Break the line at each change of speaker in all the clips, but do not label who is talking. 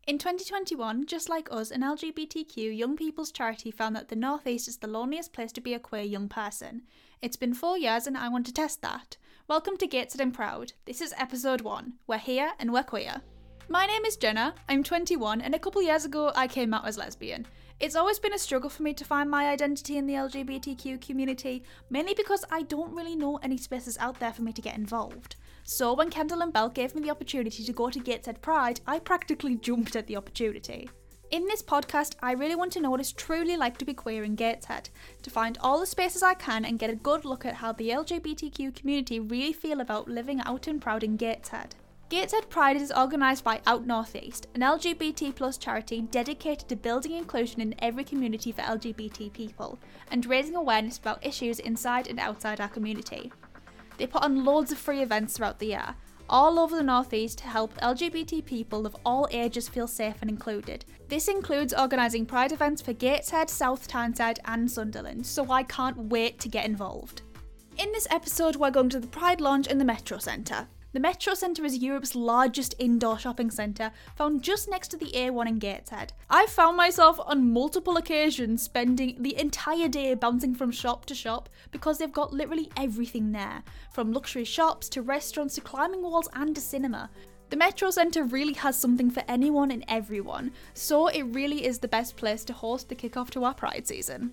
In 2021, just like us, an LGBTQ young people's charity found that the North East is the loneliest place to be a queer young person. It's been 4 years and I want to test that. Welcome to Gateshead and Proud. This is episode 1. We're here and we're queer. My name is Jenna, I'm 21 and a couple years ago I came out as lesbian. It's always been a struggle for me to find my identity in the LGBTQ community, mainly because I don't really know any spaces out there for me to get involved. So when Kendall and Belle gave me the opportunity to go to Gateshead Pride, I practically jumped at the opportunity. In this podcast, I really want to know what it's truly like to be queer in Gateshead, to find all the spaces I can and get a good look at how the LGBTQ community really feel about living out and proud in Gateshead. Gateshead Pride is organised by Out North East, an LGBT+ charity dedicated to building inclusion in every community for LGBT people, and raising awareness about issues inside and outside our community. They put on loads of free events throughout the year, all over the North East to help LGBT people of all ages feel safe and included. This includes organising Pride events for Gateshead, South Tyneside and Sunderland, so I can't wait to get involved. In this episode we're going to the Pride launch in the Metro Centre. The Metro Centre is Europe's largest indoor shopping centre, found just next to the A1 in Gateshead. I've found myself on multiple occasions spending the entire day bouncing from shop to shop because they've got literally everything there, from luxury shops to restaurants to climbing walls and a cinema. The Metro Centre really has something for anyone and everyone, so it really is the best place to host the kick-off to our Pride season.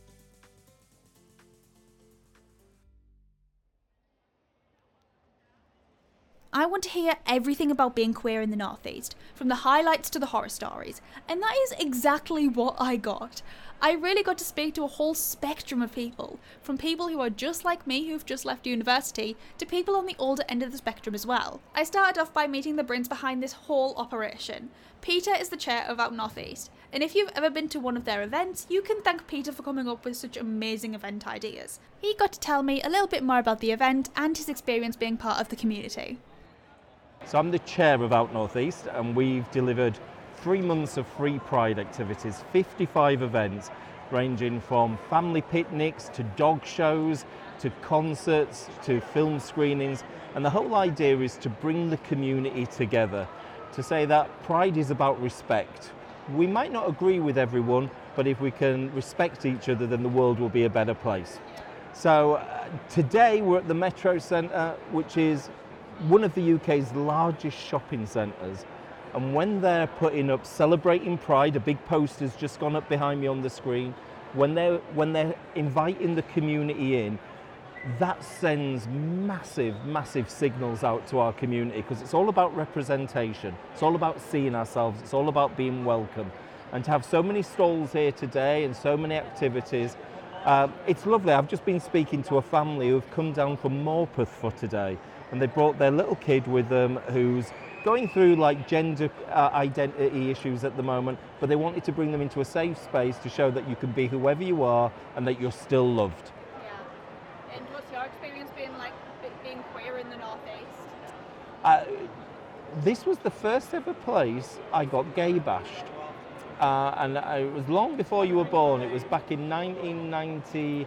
I want to hear everything about being queer in the North East, from the highlights to the horror stories, and that is exactly what I got. I really got to speak to a whole spectrum of people, from people who are just like me who've just left university, to people on the older end of the spectrum as well. I started off by meeting the brains behind this whole operation. Peter is the chair of Out North East, and if you've ever been to one of their events, you can thank Peter for coming up with such amazing event ideas. He got to tell me a little bit more about the event and his experience being part of the community.
So I'm the chair of Out North East and we've delivered 3 months of free Pride activities, 55 events ranging from family picnics to dog shows to concerts to film screenings, and the whole idea is to bring the community together, to say that Pride is about respect. We might not agree with everyone, but if we can respect each other then the world will be a better place. So today we're at the Metro Centre, which is one of the UK's largest shopping centres, and when they're putting up Celebrating Pride, a big poster's just gone up behind me on the screen, when they're inviting the community in, that sends massive signals out to our community, because it's all about representation, it's all about seeing ourselves, it's all about being welcome. And to have so many stalls here today and so many activities, it's lovely. I've just been speaking to a family who've come down from Morpeth for today, and they brought their little kid with them who's going through like gender identity issues at the moment, but they wanted to bring them into a safe space to show that you can be whoever you are and that you're still loved.
Yeah. And what's your experience been like being queer in the North East?
This was the first ever place I got gay bashed. And it was long before you were born. It was back in 1990,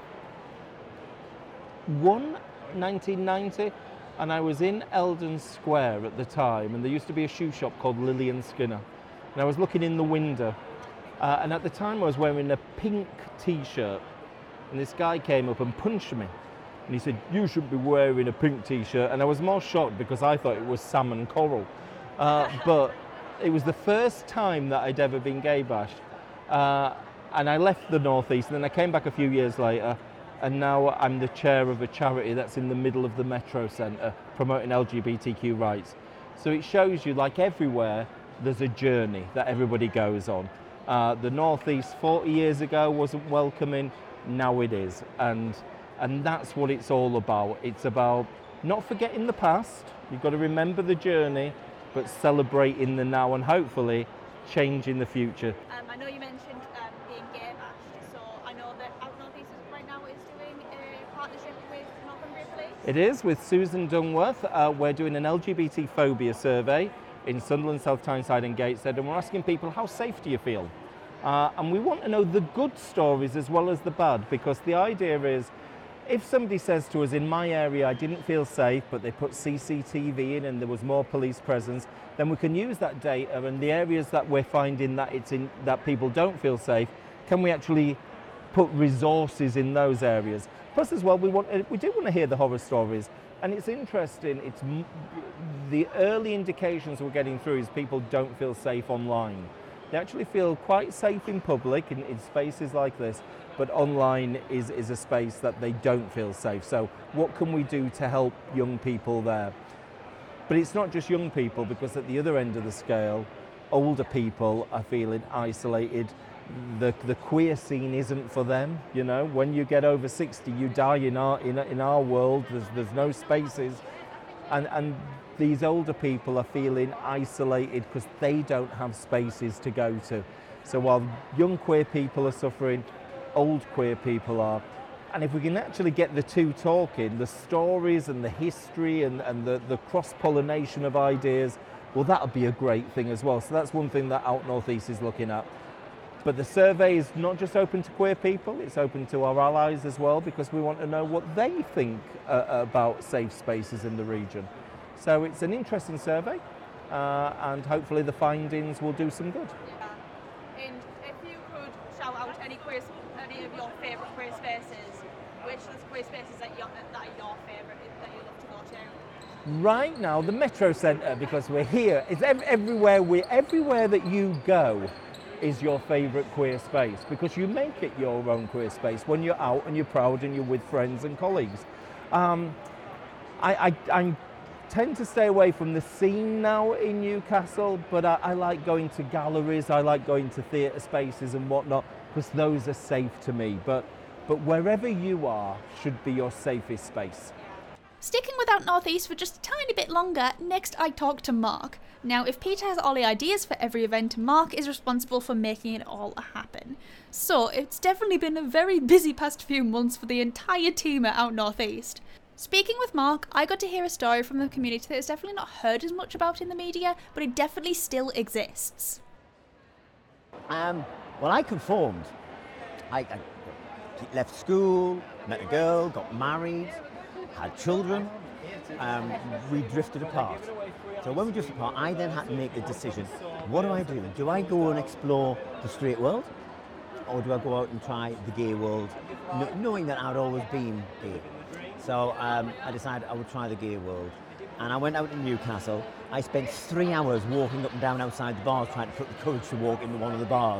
and I was in Eldon Square at the time, and there used to be a shoe shop called Lillian Skinner, and I was looking in the window, and at the time I was wearing a pink t-shirt, and this guy came up and punched me, and he said, "You shouldn't be wearing a pink t-shirt," and I was more shocked because I thought it was salmon coral, but it was the first time that I'd ever been gay bashed, and I left the North East, and then I came back a few years later, and now I'm the chair of a charity that's in the middle of the Metro Centre promoting LGBTQ rights. So it shows you, like everywhere, there's a journey that everybody goes on. The North East 40 years ago wasn't welcoming, now it is. And that's what it's all about. It's about not forgetting the past, you've got to remember the journey, but celebrating the now and hopefully changing the future.
I know you mentioned being gay bashed, so I know that Out North East right now is doing a partnership with Northumbria Police.
It is, with Susan Dunworth. We're doing an LGBT phobia survey in Sunderland, South Tyneside and Gateshead, and we're asking people, how safe do you feel? And we want to know the good stories as well as the bad, because the idea is if somebody says to us, in my area I didn't feel safe, but they put CCTV in and there was more police presence, then we can use that data, and the areas that we're finding that that people don't feel safe, can we actually put resources in those areas? Plus as well, we do want to hear the horror stories, and it's interesting, the early indications we're getting through is people don't feel safe online. They actually feel quite safe in public, in spaces like this, but online is a space that they don't feel safe. So what can we do to help young people there? But it's not just young people, because at the other end of the scale, older people are feeling isolated. The queer scene isn't for them, you know. When you get over 60, you die in our world. There's no spaces, and these older people are feeling isolated because they don't have spaces to go to. So while young queer people are suffering, old queer people are. And if we can actually get the two talking, the stories and the history and the cross-pollination of ideas, well, that'll be a great thing as well. So that's one thing that Out North East is looking at. But the survey is not just open to queer people, it's open to our allies as well, because we want to know what they think about safe spaces in the region. So it's an interesting survey, and hopefully the findings will do some good.
Yeah. And if you could shout out any of your favourite queer spaces, which are the queer spaces that are your favourite, that you love to go to?
Right now, the Metro Centre, because we're here, is everywhere that you go is your favourite queer space, because you make it your own queer space when you're out and you're proud and you're with friends and colleagues. I tend to stay away from the scene now in Newcastle, but I like going to galleries, I like going to theatre spaces and whatnot, because those are safe to me. But wherever you are should be your safest space.
Sticking with Out North East for just a tiny bit longer, next I talk to Mark. Now, if Peter has all the ideas for every event, Mark is responsible for making it all happen. So, it's definitely been a very busy past few months for the entire team at Out North East. Speaking with Mark, I got to hear a story from the community that is definitely not heard as much about in the media, but it definitely still exists.
Well, I conformed. I left school, met a girl, got married, had children, we drifted apart. So when we drifted apart, I then had to make the decision, what do I do? Do I go and explore the straight world? Or do I go out and try the gay world, knowing that I'd always been gay? So I decided I would try the gay world. And I went out to Newcastle. I spent 3 hours walking up and down outside the bars, trying to put the courage to walk into one of the bars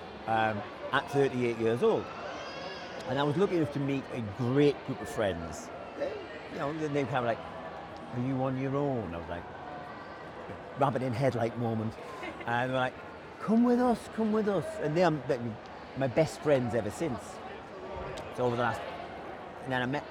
at 38 years old. And I was lucky enough to meet a great group of friends. You know, they were kind of like, are you on your own? I was like, rabbit in headlight moment. And they were like, come with us. And they're my best friends ever since. So over the last, and then I met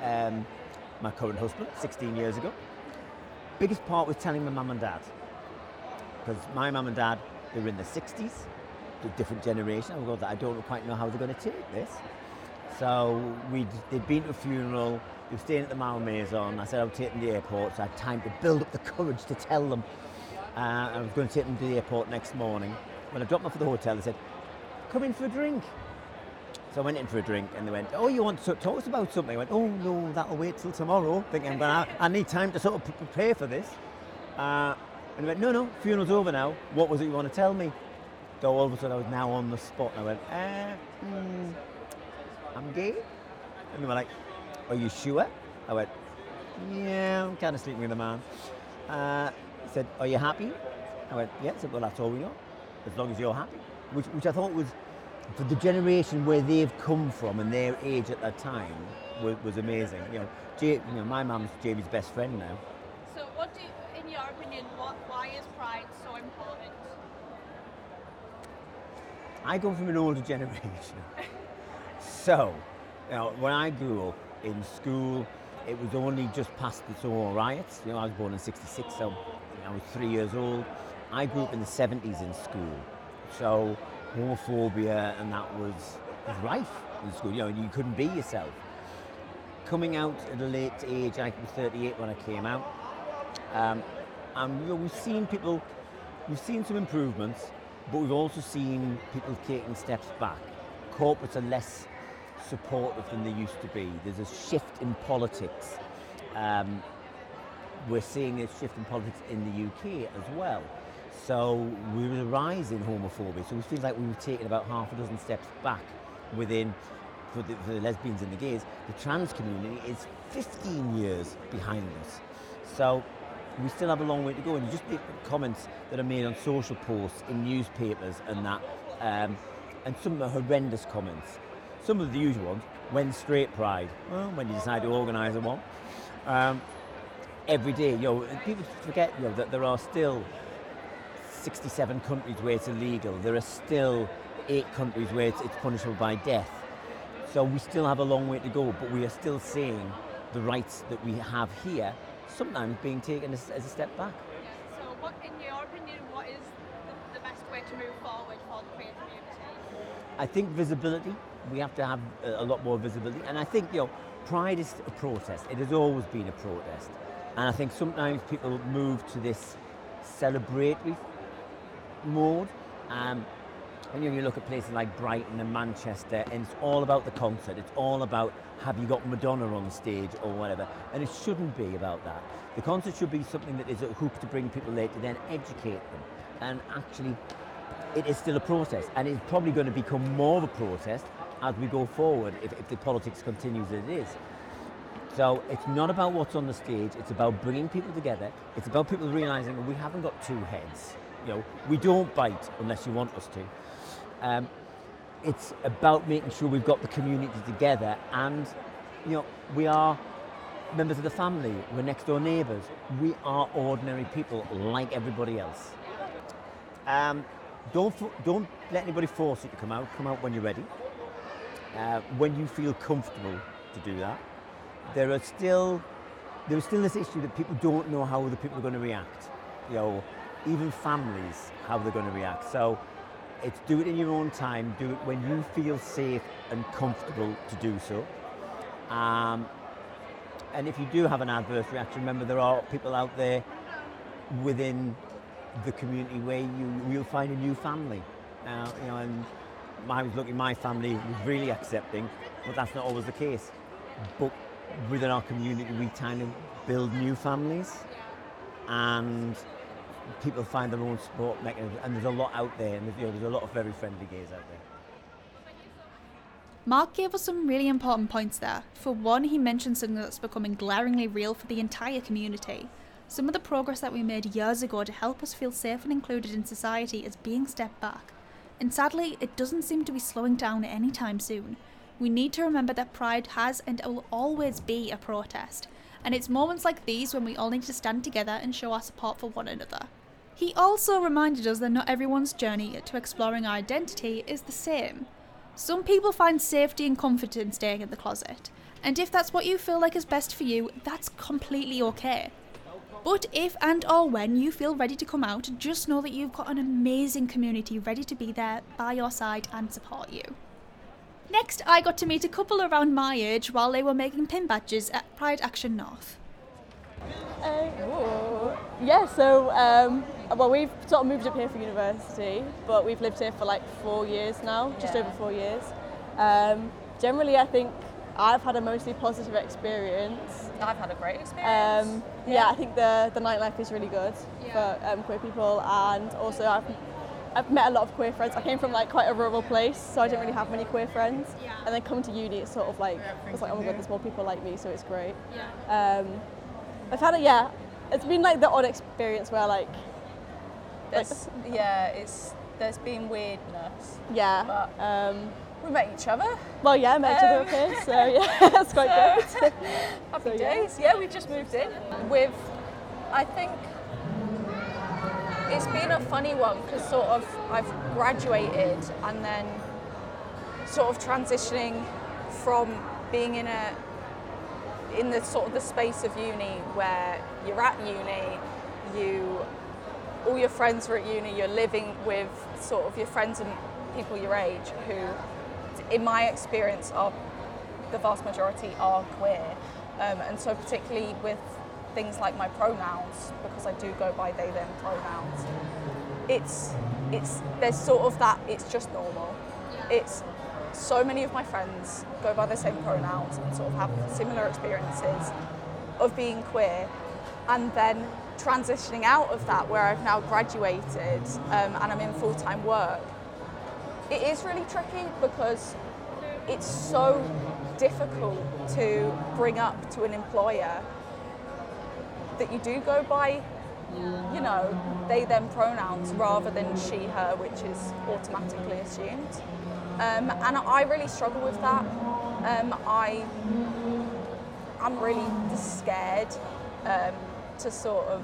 my current husband 16 years ago. Biggest part was telling my mum and dad. Because my mum and dad, they were in the 60s, a different generation. I don't quite know how they're going to take this. So they'd been to a funeral, they were staying at the Malmaison. I said I would take them to the airport, so I had time to build up the courage to tell them. I was going to take them to the airport next morning. When I dropped them off at the hotel, they said, come in for a drink. So I went in for a drink and they went, oh, you want to talk to us about something? I went, oh no, that'll wait till tomorrow. Thinking I need time to sort of prepare for this. And they went, no, funeral's over now. What was it you want to tell me? So all of a sudden I was now on the spot and I went, I'm gay? And they were like, are you sure? I went, yeah, I'm kind of sleeping with a man. He said, are you happy? I went, yeah. I said, well, that's all we know, as long as you're happy. Which I thought was, for the generation where they've come from and their age at that time, was amazing. You know, my mum's Jamie's best friend now.
So in your opinion, why is pride so important?
I come from an older generation. So, when I grew up in school, it was only just past the Stonewall riots. I was born in '66, so I was 3 years old. I grew up in the '70s in school, so homophobia and that was rife in school. You couldn't be yourself. Coming out at a late age, I was 38 when I came out, and we've seen some improvements, but we've also seen people taking steps back. Corporates are less supportive than they used to be. There's a shift in politics. We're seeing a shift in politics in the UK as well. So there was a rise in homophobia. So we feel like we've taken about half a dozen steps back within, for the lesbians and the gays. The trans community is 15 years behind us. So we still have a long way to go. And just the comments that are made on social posts, in newspapers and that, and some are horrendous comments. Some of the usual ones, when straight pride? Well, when you decide to organise a one. Every day, people forget, that there are still 67 countries where it's illegal. There are still 8 countries where it's punishable by death. So we still have a long way to go, but we are still seeing the rights that we have here sometimes being taken as a step back.
Yeah, so what, in your opinion, what is the best way to move forward for the queer community?
I think visibility. We have to have a lot more visibility. And I think, Pride is a protest. It has always been a protest. And I think sometimes people move to this celebratory mode. And you look at places like Brighton and Manchester, and it's all about the concert. It's all about, have you got Madonna on stage or whatever? And it shouldn't be about that. The concert should be something that is a hook to bring people there to then educate them. And actually, it is still a protest. And it's probably going to become more of a protest as we go forward if the politics continues as it is. So it's not about what's on the stage, it's about bringing people together. It's about people realising that we haven't got two heads. We don't bite unless you want us to. It's about making sure we've got the community together, and we are members of the family, we're next door neighbours. We are ordinary people like everybody else. Don't let anybody force you to come out. Come out when you're ready. When you feel comfortable to do that. There is still this issue that people don't know how other people are going to react. Even families, how they're going to react. So it's do it in your own time, do it when you feel safe and comfortable to do so. And if you do have an adverse reaction, remember there are people out there within the community where you'll find a new family. And I was lucky, my family was really accepting, but that's not always the case. But within our community, we kind of build new families, and people find their own support mechanisms, and there's a lot out there, and there's a lot of very friendly gays out there.
Mark gave us some really important points there. For one, he mentioned something that's becoming glaringly real for the entire community. Some of the progress that we made years ago to help us feel safe and included in society is being stepped back. And sadly, it doesn't seem to be slowing down anytime soon. We need to remember that Pride has and will always be a protest. And it's moments like these when we all need to stand together and show our support for one another. He also reminded us that not everyone's journey to exploring our identity is the same. Some people find safety and comfort in staying in the closet. And if that's what you feel like is best for you, that's completely okay. But if and or when you feel ready to come out, just know that you've got an amazing community ready to be there by your side and support you. Next, I got to meet a couple around my age while they were making pin badges at Pride Action North.
We've sort of moved up here for university, but we've lived here for like 4 years now, just over 4 years. Generally, I think I've had a mostly positive experience.
I've had a great experience.
I think the nightlife is really good for queer people, and also I've met a lot of queer friends. I came from like quite a rural place, so I didn't really have many queer friends. And then coming to uni, it's sort of like, it's like, oh my god, there's more people like me, so it's great. I've had it's been like the odd experience where
there's been weirdness.
But,
we met each other.
Well, yeah, met each other up here, so yeah, that's quite good.
Happy days. Yeah, we've just moved in. I think it's been a funny one because sort of I've graduated and then sort of transitioning from being in the sort of the space of uni where you're at uni, all your friends are at uni, you're living with sort of your friends and people your age who, in my experience, the vast majority are queer, and so particularly with things like my pronouns, because I do go by they them pronouns, there's sort of that, it's just normal. so many of my friends go by the same pronouns and sort of have similar experiences of being queer, and then transitioning out of that where I've now graduated and I'm in full-time work. It is really tricky because it's so difficult to bring up to an employer that you do go by, you know, they, them pronouns rather than she, her, which is automatically assumed. And I really struggle with that. I'm really scared to sort of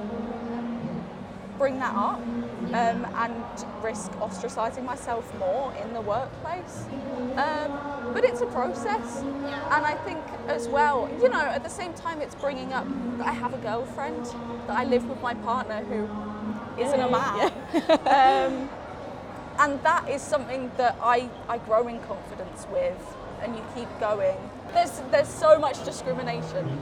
bring that up and risk ostracising myself more in the workplace. But it's a process. And I think as well, you know, at the same time it's bringing up that I have a girlfriend, that I live with my partner who isn't a man. And that is something that I grow in confidence with, and you keep going. There's so much discrimination.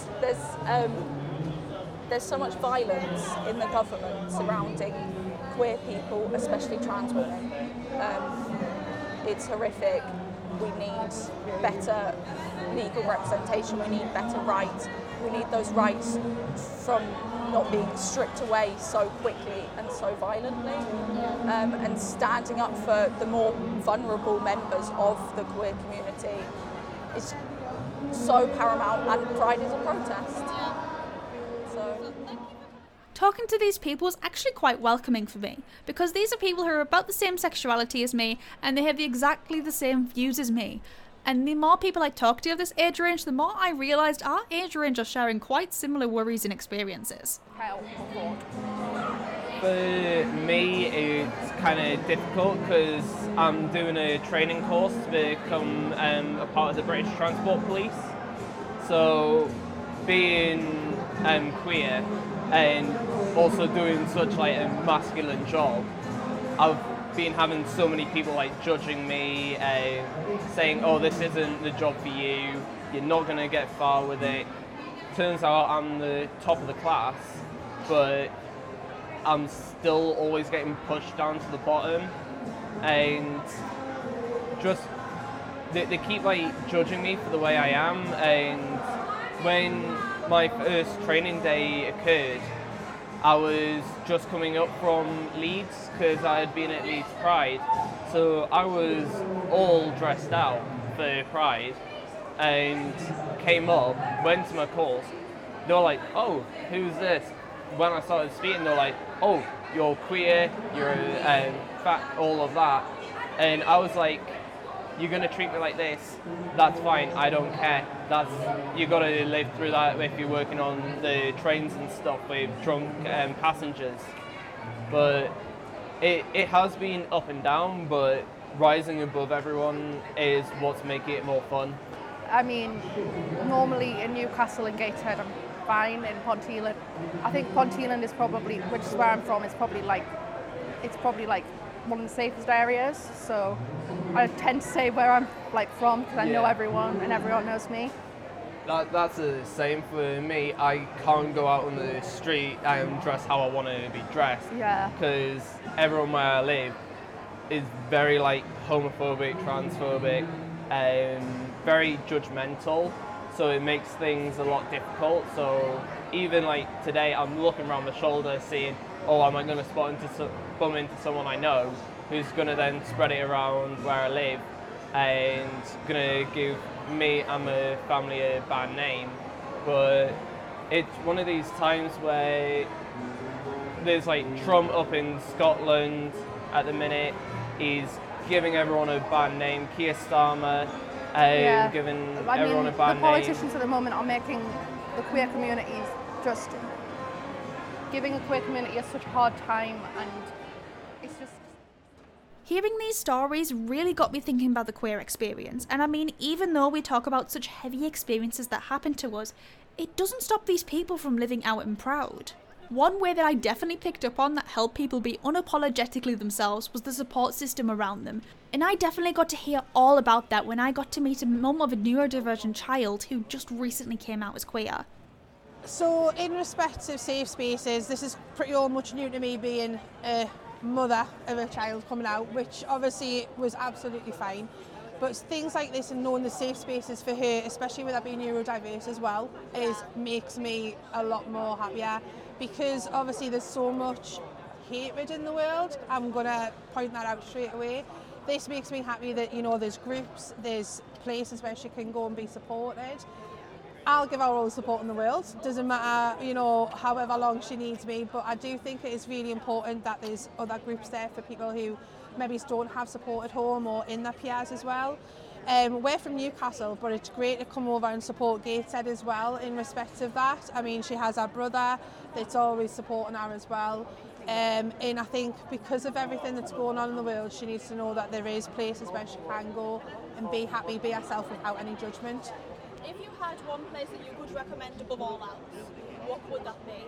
There's so much violence in the government surrounding queer people, especially trans women. It's horrific. We need better legal representation. We need better rights. We need those rights from not being stripped away so quickly and so violently, and standing up for the more vulnerable members of the queer community is so paramount, and Pride is a protest. So.
Talking to these people is actually quite welcoming for me, because these are people who are about the same sexuality as me, and they have exactly the same views as me. And the more people I talk to of this age range, the more I realised our age range are sharing quite similar worries and experiences.
For me, it's kind of difficult because I'm doing a training course to become a part of the British Transport Police. So being queer and also doing such like a masculine job, I've been having so many people like judging me, saying, oh, this isn't the job for you, you're not going to get far with it. Turns out I'm the top of the class, but I'm still always getting pushed down to the bottom, and just they keep like judging me for the way I am. And when my first training day occurred, I was just coming up from Leeds because I had been at Leeds Pride, so I was all dressed out for Pride and came up, went to my course. They were like, oh, who's this? When I started speaking, they were like, oh, you're queer, you're fat, all of that. And I was like, you're going to treat me like this, that's fine, I don't care. You got to live through that if you're working on the trains and stuff with drunk passengers. But it has been up and down, but rising above everyone is what's making it more fun.
I mean, normally in Newcastle and Gateshead I'm fine. In Ponteland, I think Ponteland is probably, which is where I'm from, it's probably like one of the safest areas, so I tend to say where I'm like from because I know everyone and everyone knows me.
That's the same for me. I can't go out on the street and dress how I want to be dressed.
Yeah.
Because everyone where I live is very like homophobic, transphobic, and very judgmental. So it makes things a lot difficult. So even like today, I'm looking around my shoulder, seeing, oh, am I going to bump into someone I know who's going to then spread it around where I live and going to give me and my family a bad name. But it's one of these times where there's like Trump up in Scotland at the minute. He's giving everyone a bad name. Keir Starmer giving everyone a bad name.
The politicians at the moment are making the queer communities just giving the queer community such a hard time, and it's just...
Hearing these stories really got me thinking about the queer experience, and I mean, even though we talk about such heavy experiences that happen to us, it doesn't stop these people from living out and proud. One way that I definitely picked up on that helped people be unapologetically themselves was the support system around them, and I definitely got to hear all about that when I got to meet a mum of a neurodivergent child who just recently came out as queer.
So in respect of safe spaces, this is pretty all much new to me, being a mother of a child coming out, which obviously was absolutely fine. But things like this and knowing the safe spaces for her, especially with her being neurodiverse as well, makes me a lot more happier, because obviously there's so much hatred in the world. I'm going to point that out straight away. This makes me happy that, you know, there's groups, there's places where she can go and be supported. I'll give her all the support in the world. Doesn't matter, you know, however long she needs me, but I do think it is really important that there's other groups there for people who maybe don't have support at home or in their peers as well. We're from Newcastle, but it's great to come over and support Gateshead as well in respect of that. I mean, she has her brother that's always supporting her as well. And I think because of everything that's going on in the world, she needs to know that there is places where she can go and be happy, be herself without any judgment.
If you had one place that you could recommend above all else, what would that be?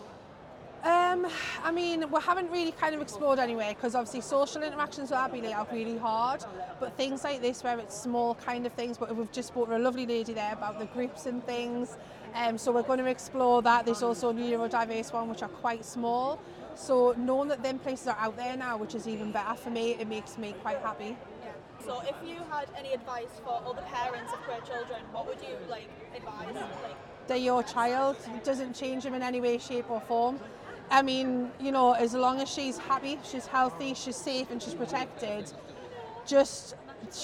I mean, we haven't really kind of explored anywhere, because obviously social interactions with Abby are really hard, but things like this where it's small kind of things, but we've just spoke to a lovely lady there about the groups and things, so we're going to explore that. There's also a neurodiverse one which are quite small, so knowing that them places are out there now, which is even better for me, it makes me quite happy.
So if you had any advice for other parents of queer children, what would you advise?
They're your child. It doesn't change them in any way, shape or form. I mean, you know, as long as she's happy, she's healthy, she's safe and she's protected, she's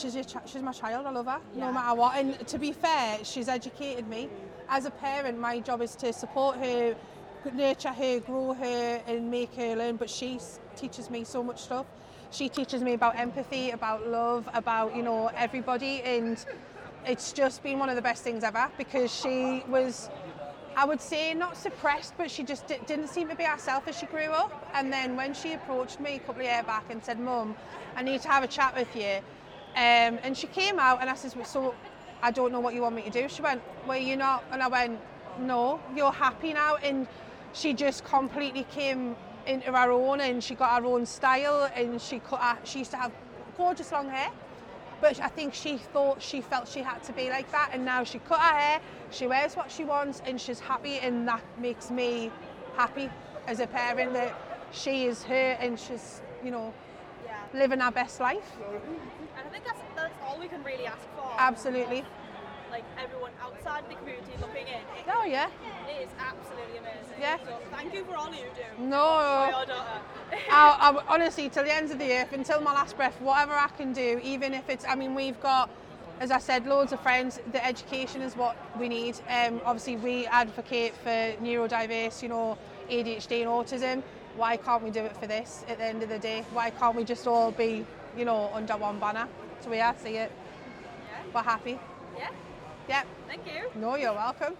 my child, I love her, no matter what. And to be fair, she's educated me. As a parent, my job is to support her, nurture her, grow her and make her learn, but she teaches me so much stuff. She teaches me about empathy, about love, about, you know, everybody, and it's just been one of the best things ever, because she was, I would say, not suppressed, but she just didn't seem to be herself as she grew up. And then when she approached me a couple of years back and said, "Mum, I need to have a chat with you," and she came out and I said, "So I don't know what you want me to do." She went, "Well, you're not," and I went, "No, you're happy now." And she just completely came into her own, and she got her own style, and she used to have gorgeous long hair, but I think she felt she had to be like that, and now she cut her hair, she wears what she wants, and she's happy, and that makes me happy as a parent that she is her and she's, you know, living her best life.
And I think that's all we can really ask for.
Absolutely.
Like everyone outside the community looking in. It is absolutely amazing.
Yeah.
So thank you for all you do.
No.
For your daughter.
I honestly, till the ends of the earth, until my last breath, whatever I can do, even if it's, I mean, we've got, as I said, loads of friends. The education is what we need. Obviously, we advocate for neurodiverse, you know, ADHD and autism. Why can't we do it for this at the end of the day? Why can't we just all be, you know, under one banner? So yeah, see it.
Yeah.
We're happy.
Yeah.
Yep.
Thank you.
No, you're welcome.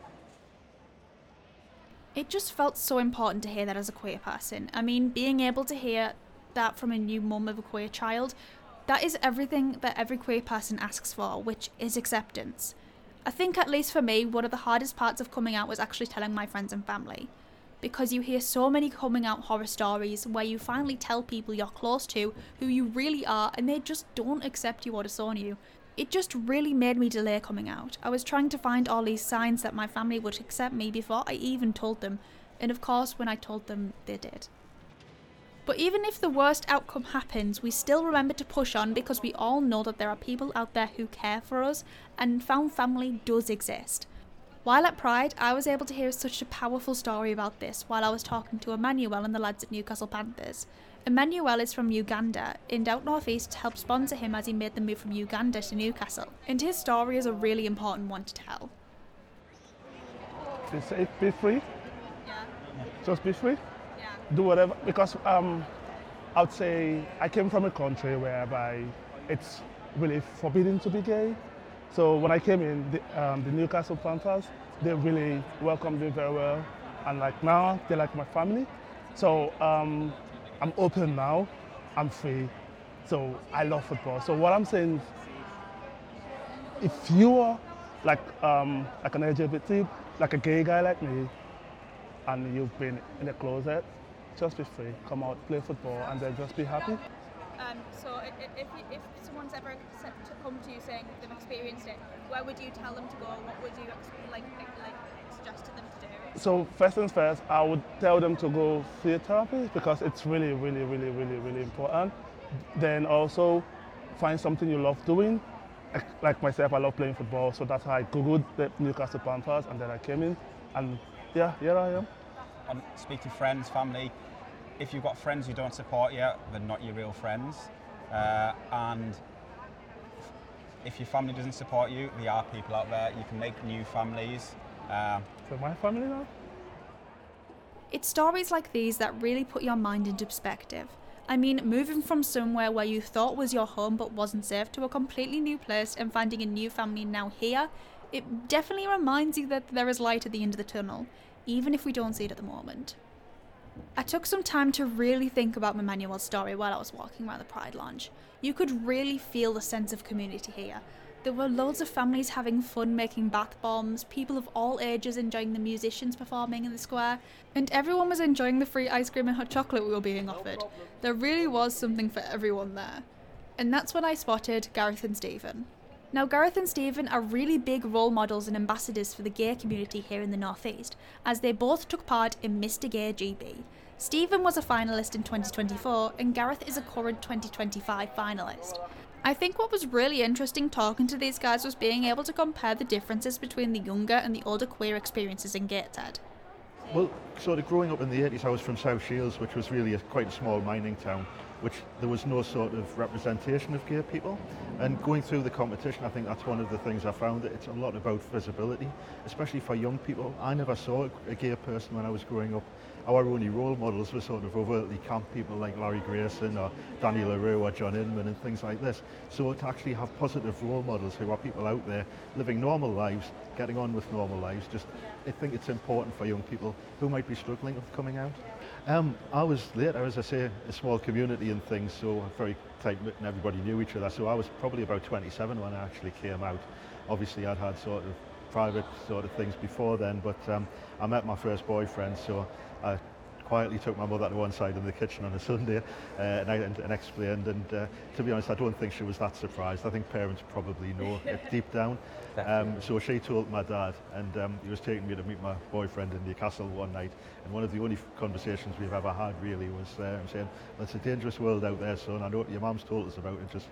It just felt so important to hear that as a queer person. I mean, being able to hear that from a new mum of a queer child, that is everything that every queer person asks for, which is acceptance. I think, at least for me, one of the hardest parts of coming out was actually telling my friends and family. Because you hear so many coming out horror stories where you finally tell people you're close to who you really are, and they just don't accept you or disown you. It just really made me delay coming out. I was trying to find all these signs that my family would accept me before I even told them, and of course when I told them, they did. But even if the worst outcome happens, we still remember to push on, because we all know that there are people out there who care for us, and found family does exist. While at Pride, I was able to hear such a powerful story about this while I was talking to Emmanuel and the lads at Newcastle Panthers. Emmanuel is from Uganda, and Out North East helped sponsor him as he made the move from Uganda to Newcastle. And his story is a really important one to tell.
Be safe, be free.
Yeah.
Just be free.
Yeah.
Do whatever, because I would say I came from a country whereby it's really forbidden to be gay. So when I came in, the Newcastle Panthers, they really welcomed me very well, and like now they're like my family. So I'm open now, I'm free, so I love football. So what I'm saying is, if you are like an LGBT, like a gay guy like me, and you've been in the closet, just be free, come out, play football, and then just be happy.
So if someone's ever set to come to you saying they've experienced it, where would you tell them to go? What would you suggested them to do?
So first things first, I would tell them to go see a therapist because it's really, really, really, really, really important. Then also find something you love doing. Like myself, I love playing football, so that's how I googled the Newcastle Panthers, and then I came in, and yeah, here I am.
And speak to friends, family. If you've got friends who don't support you, they're not your real friends. And if your family doesn't support you, there are people out there. You can make new families.
So my family now?
It's stories like these that really put your mind into perspective. I mean, moving from somewhere where you thought was your home but wasn't safe to a completely new place and finding a new family now here, it definitely reminds you that there is light at the end of the tunnel, even if we don't see it at the moment. I took some time to really think about Emmanuel's story while I was walking around the Pride Lounge. You could really feel the sense of community here. There were loads of families having fun making bath bombs, people of all ages enjoying the musicians performing in the square, and everyone was enjoying the free ice cream and hot chocolate we were being offered. There really was something for everyone there. And that's when I spotted Gareth and Stephen. Now, Gareth and Stephen are really big role models and ambassadors for the gay community here in the North East, as they both took part in Mr. Gay GB. Stephen was a finalist in 2024, and Gareth is a current 2025 finalist. I think what was really interesting talking to these guys was being able to compare the differences between the younger and the older queer experiences in Gateshead.
Well, sort of growing up in the 80s, I was from South Shields, which was really quite a small mining town, which there was no sort of representation of gay people. And going through the competition, I think that's one of the things I found, that it's a lot about visibility, especially for young people. I never saw a gay person when I was growing up. Our only role models were sort of overtly camp people like Larry Grayson or Danny LaRue or John Inman and things like this. So to actually have positive role models who are people out there living normal lives, getting on with normal lives, I think it's important for young people who might be struggling with coming out. I was later, as I say, a small community and things, so very tight-knit and everybody knew each other. So I was probably about 27 when I actually came out. Obviously I'd had sort of private sort of things before then, but I met my first boyfriend, so I quietly took my mother to one side in the kitchen on a Sunday and explained, and to be honest, I don't think she was that surprised. I think parents probably know it deep down. So she told my dad, and he was taking me to meet my boyfriend in Newcastle one night, and one of the only conversations we've ever had really was him saying, well, it's a dangerous world out there, son. I know what your mum's told us about it, just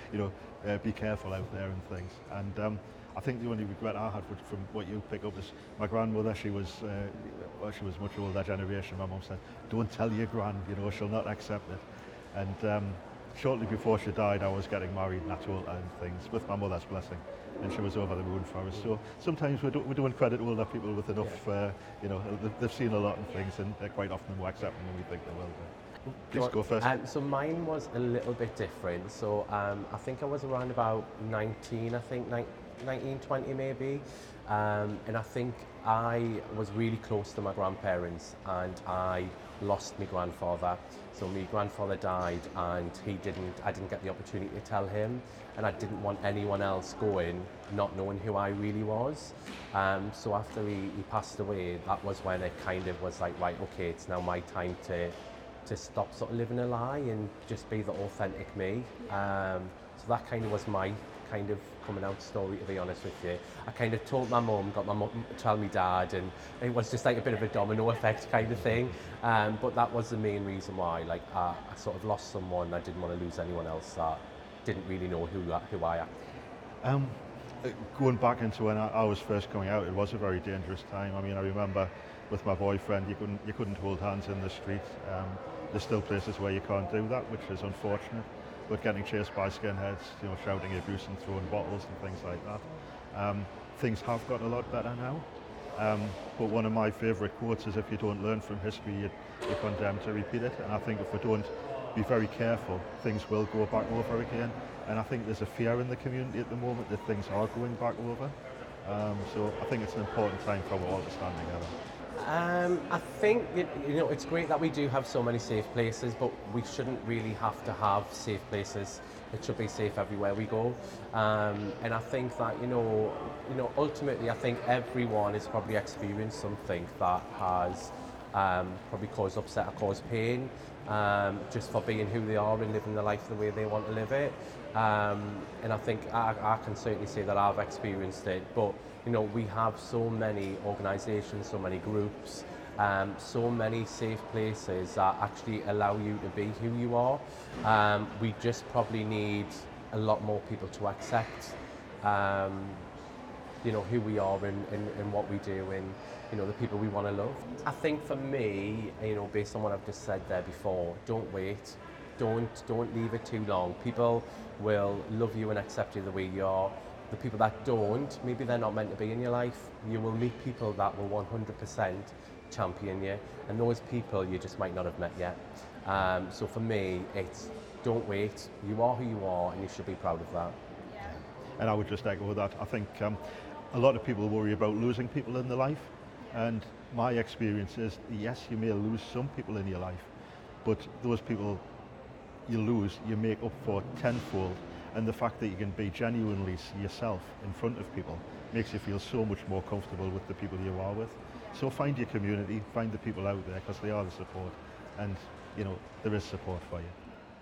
be careful out there and things. And I think the only regret I had from what you pick up is my grandmother. She was much older generation. My mum said, don't tell your gran, she'll not accept it. And shortly before she died, I was getting married and I told her and things, with my mother's blessing, and she was over the moon for us. So sometimes we're doing credit to older people with enough, they've seen a lot of things, and they're quite often more accepting than we think they will be. Please go first.
So mine was a little bit different. So I think I was around about 19, 19, 20 maybe, and I think I was really close to my grandparents, and I lost my grandfather. So my grandfather died, and I didn't get the opportunity to tell him, and I didn't want anyone else going not knowing who I really was. So after he passed away, that was when it kind of was like, right, okay, it's now my time to stop sort of living a lie and just be the authentic me. So that kind of was my kind of coming out story, to be honest with you. I kind of told my mum, got my mum to tell me dad, and it was just like a bit of a domino effect kind of thing. But that was the main reason why, like, I sort of lost someone. I didn't want to lose anyone else that didn't really know who I am.
Going back into when I was first coming out, it was a very dangerous time. I mean, I remember with my boyfriend, you couldn't hold hands in the street. There's still places where you can't do that, which is unfortunate. But getting chased by skinheads, shouting abuse and throwing bottles and things like that. Things have got a lot better now. But one of my favourite quotes is, if you don't learn from history, you're condemned to repeat it. And I think if we don't be very careful, things will go back over again. And I think there's a fear in the community at the moment that things are going back over. So I think it's an important time for us all to stand together.
I think it's great that we do have so many safe places, but we shouldn't really have to have safe places. It should be safe everywhere we go. And I think that ultimately, I think everyone has probably experienced something that has probably cause upset or cause pain, just for being who they are and living their life the way they want to live it. And I think I can certainly say that I've experienced it, but you know, we have so many organisations, so many groups, so many safe places that actually allow you to be who you are. We just probably need a lot more people to accept you know, who we are and what we do and, you know, the people we want to love. I think for me, you know, based on what I've just said there before, don't wait. Don't leave it too long. People will love you and accept you the way you are. The people that don't, maybe they're not meant to be in your life. You will meet people that will 100% champion you, and those people you just might not have met yet. So for me, it's don't wait. You are who you are, and you should be proud of that.
And I would just echo that. I think a lot of people worry about losing people in their life, and my experience is, yes, you may lose some people in your life, but those people you lose, you make up for tenfold. And the fact that you can be genuinely yourself in front of people makes you feel so much more comfortable with the people you are with. So find your community, find the people out there, because they are the support, and you know, there is support for you.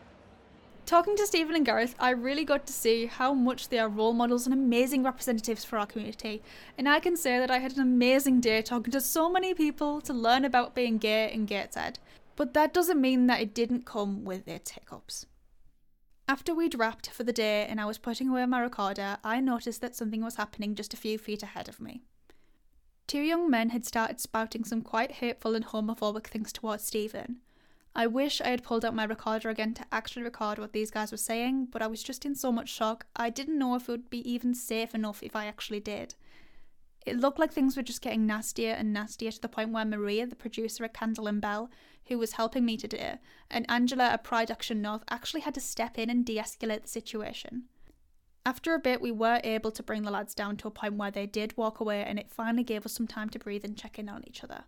Talking to Stephen and Gareth, I really got to see how much they are role models and amazing representatives for our community. And I can say that I had an amazing day talking to so many people to learn about being gay in Gateshead. But that doesn't mean that it didn't come with its hiccups. After we'd wrapped for the day and I was putting away my recorder, I noticed that something was happening just a few feet ahead of me. Two young men had started spouting some quite hateful and homophobic things towards Stephen. I wish I had pulled out my recorder again to actually record what these guys were saying, but I was just in so much shock, I didn't know if it would be even safe enough if I actually did. It looked like things were just getting nastier and nastier to the point where Maria, the producer at Candle and Bell, who was helping me today, and Angela at Pride Action North actually had to step in and de-escalate the situation. After a bit, we were able to bring the lads down to a point where they did walk away, and it finally gave us some time to breathe and check in on each other.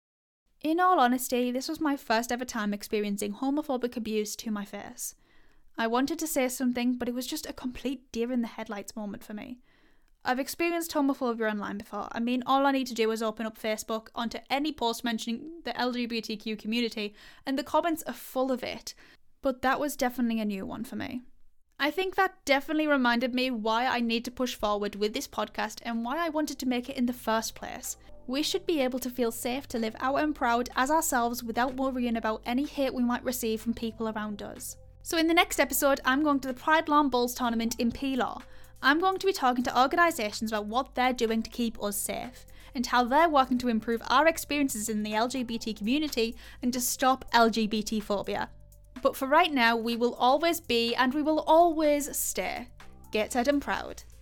In all honesty, this was my first ever time experiencing homophobic abuse to my face. I wanted to say something, but it was just a complete deer in the headlights moment for me. I've experienced homophobia online before. I mean, all I need to do is open up Facebook onto any post mentioning the LGBTQ community, and the comments are full of it. But that was definitely a new one for me. I think that definitely reminded me why I need to push forward with this podcast and why I wanted to make it in the first place. We should be able to feel safe to live out and proud as ourselves without worrying about any hate we might receive from people around us. So in the next episode, I'm going to the Pride Lawn Bowls tournament in Pilar. I'm going to be talking to organisations about what they're doing to keep us safe, and how they're working to improve our experiences in the LGBT community and to stop LGBT phobia. But for right now, we will always be and we will always stay Gateshead and proud.